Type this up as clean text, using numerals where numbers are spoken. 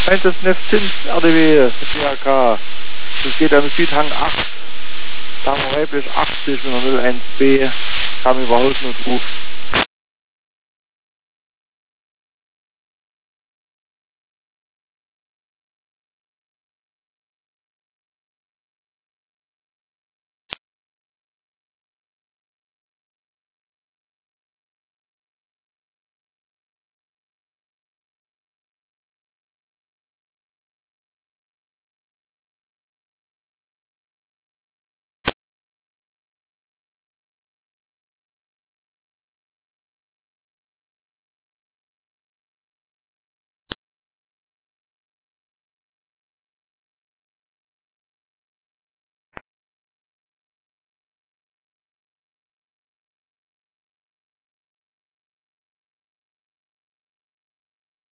Meint das Neftzins RDW, DHK. Das geht am Südhang 8. Da haben wir weiblich 80 mit einer 01B. Kam über Hausnotruf.